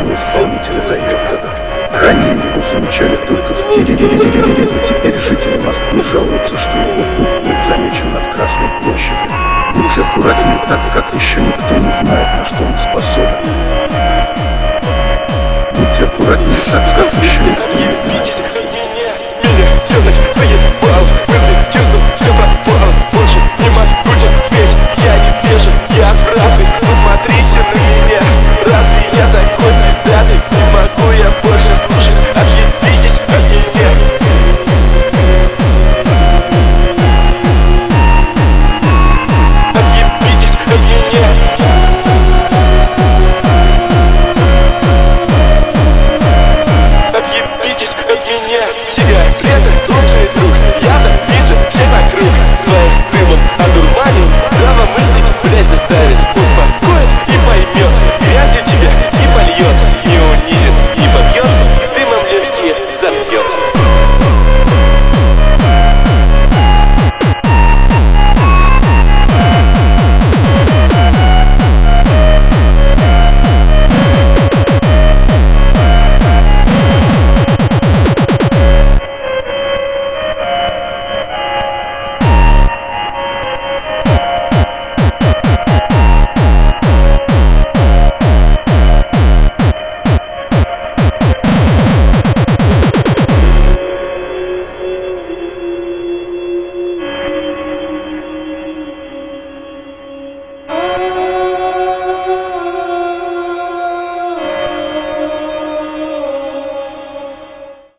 на исполнителя дает. Ранее его замечали только в Киеве, теперь жители Москвы жалуются, что его труп будет замечен над Красной площадью. Будь аккуратнее, так как еще никто не знает, на что он способен. Будь аккуратнее, так как еще никто не знает. Меня все-таки заедет.